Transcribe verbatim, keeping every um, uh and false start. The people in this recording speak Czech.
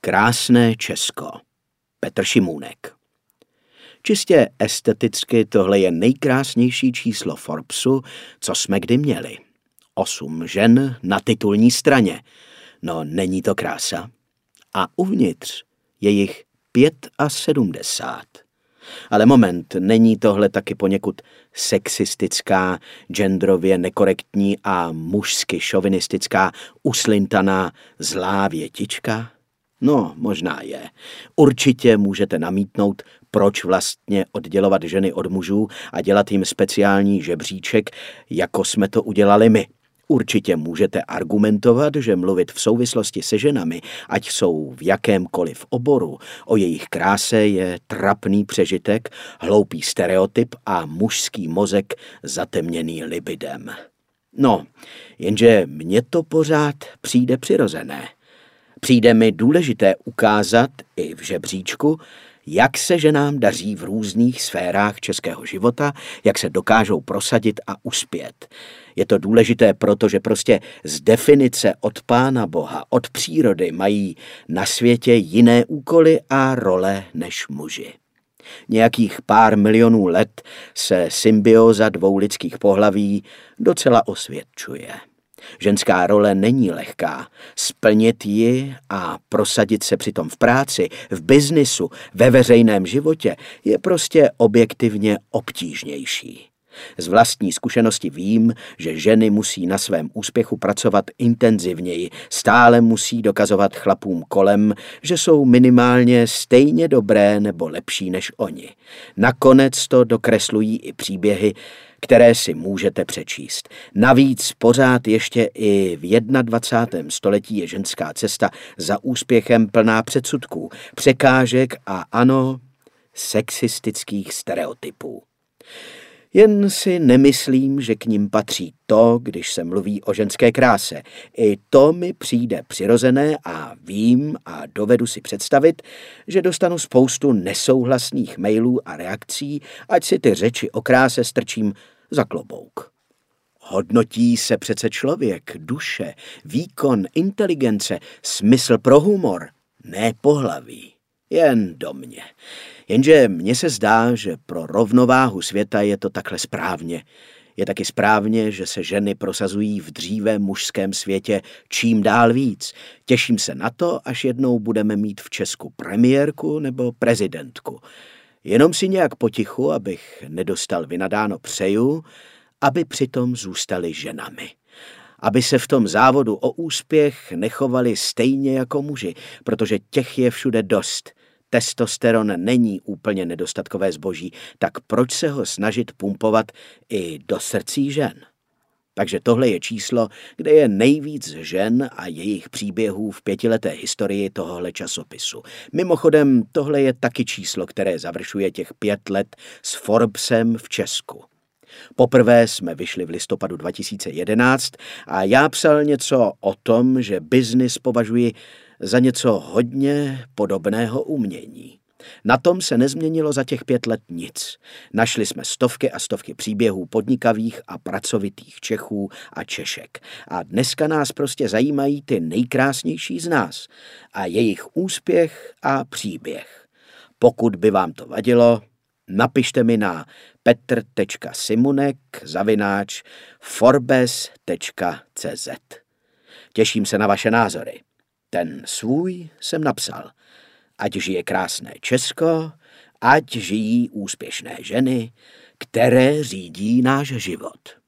Krásné Česko. Petr Šimůnek. Čistě esteticky tohle je nejkrásnější číslo Forbesu, co jsme kdy měli. Osm žen na titulní straně. No, není to krása? A uvnitř je jich sedmdesát pět. Ale moment, není tohle taky poněkud sexistická, genderově nekorektní a mužsky šovinistická, uslintaná zlá větička? No, možná je. Určitě můžete namítnout, proč vlastně oddělovat ženy od mužů a dělat jim speciální žebříček, jako jsme to udělali my. Určitě můžete argumentovat, že mluvit v souvislosti se ženami, ať jsou v jakémkoliv oboru, o jejich kráse je trapný přežitek, hloupý stereotyp a mužský mozek zatemněný libidem. No, jenže mně to pořád přijde přirozené. Přijde mi důležité ukázat i v žebříčku, jak se ženám daří v různých sférách českého života, jak se dokážou prosadit a uspět. Je to důležité, protože prostě z definice od Pána Boha, od přírody mají na světě jiné úkoly a role než muži. Nějakých pár milionů let se symbioza dvou lidských pohlaví docela osvědčuje. Ženská role není lehká. Splnit ji a prosadit se přitom v práci, v biznisu, ve veřejném životě je prostě objektivně obtížnější. Z vlastní zkušenosti vím, že ženy musí na svém úspěchu pracovat intenzivněji, stále musí dokazovat chlapům kolem, že jsou minimálně stejně dobré nebo lepší než oni. Nakonec to dokreslují i příběhy, které si můžete přečíst. Navíc pořád ještě i v dvacátém prvním století je ženská cesta za úspěchem plná předsudků, překážek a ano, sexistických stereotypů. Jen si nemyslím, že k nim patří to, když se mluví o ženské kráse. I to mi přijde přirozené a vím a dovedu si představit, že dostanu spoustu nesouhlasných mailů a reakcí, ať si ty řeči o kráse strčím za klobouk. Hodnotí se přece člověk, duše, výkon, inteligence, smysl pro humor, ne pohlaví. Jen do mě. Jenže mně se zdá, že pro rovnováhu světa je to takhle správně. Je taky správně, že se ženy prosazují v dříve mužském světě čím dál víc. Těším se na to, až jednou budeme mít v Česku premiérku nebo prezidentku. Jenom si nějak potichu, abych nedostal vynadáno, přeju, aby přitom zůstaly ženami. Aby se v tom závodu o úspěch nechovali stejně jako muži, protože těch je všude dost. Testosteron není úplně nedostatkové zboží, tak proč se ho snažit pumpovat i do srdcí žen? Takže tohle je číslo, kde je nejvíc žen a jejich příběhů v pětileté historii tohohle časopisu. Mimochodem, tohle je taky číslo, které završuje těch pět let s Forbesem v Česku. Poprvé jsme vyšli v listopadu dva tisíce jedenáct a já psal něco o tom, že biznis považuji za něco hodně podobného umění. Na tom se nezměnilo za těch pět let nic. Našli jsme stovky a stovky příběhů podnikavých a pracovitých Čechů a Češek. A dneska nás prostě zajímají ty nejkrásnější z nás a jejich úspěch a příběh. Pokud by vám to vadilo, napište mi na petr tečka simunek zavináč forbes tečka cz. Těším se na vaše názory. Ten svůj jsem napsal. Ať žije krásné Česko, ať žijí úspěšné ženy, které řídí náš život.